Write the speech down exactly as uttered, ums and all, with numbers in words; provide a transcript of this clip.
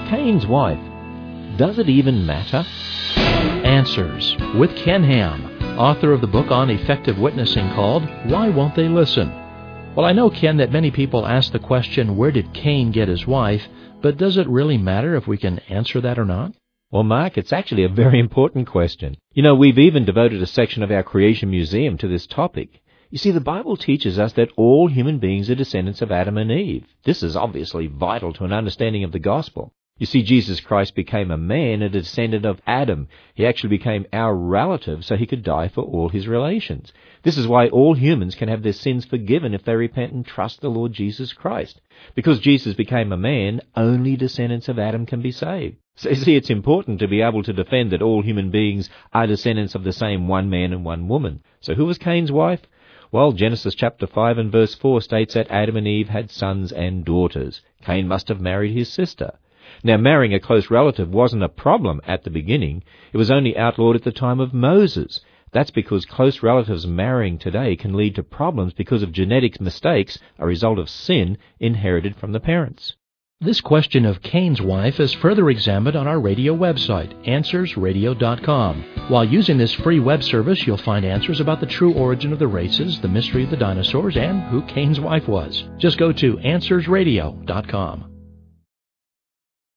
Cain's wife. Does it even matter? Answers with Ken Ham, author of the book on effective witnessing called Why Won't They Listen? Well, I know, Ken, that many people ask the question, where did Cain get his wife? But does it really matter if we can answer that or not? Well, Mark, it's actually a very important question. You know, we've even devoted a section of our Creation Museum to this topic. You see, the Bible teaches us that all human beings are descendants of Adam and Eve. This is obviously vital to an understanding of the gospel. You see, Jesus Christ became a man, a descendant of Adam. He actually became our relative so he could die for all his relations. This is why all humans can have their sins forgiven if they repent and trust the Lord Jesus Christ. Because Jesus became a man, only descendants of Adam can be saved. So you see, it's important to be able to defend that all human beings are descendants of the same one man and one woman. So who was Cain's wife? Well, Genesis chapter five and verse four states that Adam and Eve had sons and daughters. Cain must have married his sister. Now, marrying a close relative wasn't a problem at the beginning. It was only outlawed at the time of Moses. That's because close relatives marrying today can lead to problems because of genetic mistakes, a result of sin inherited from the parents. This question of Cain's wife is further examined on our radio website, answers radio dot com. While using this free web service, you'll find answers about the true origin of the races, the mystery of the dinosaurs, and who Cain's wife was. Just go to answers radio dot com.